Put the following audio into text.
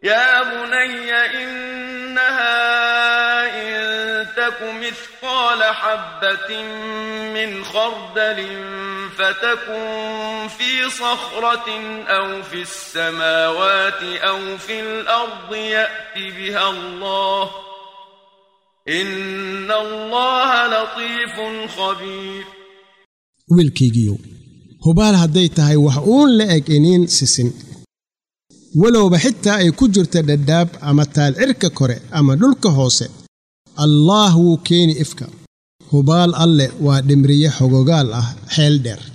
يا بني إنها إن تك مثقال حبة من خردل فتكن في صخرة أو في السماوات أو في الأرض يأت بها الله إن الله لطيف خبير wiilkaygiiyow hubaal hadday tahay wax uun la eg iniin sisin walowba xitaa ay ku jirto dhadhaab ama taal cirka kore ama dhulka hoose allah wuu keeni ifka hubaal alle waa dhimriye xogogaal ah xeel dheer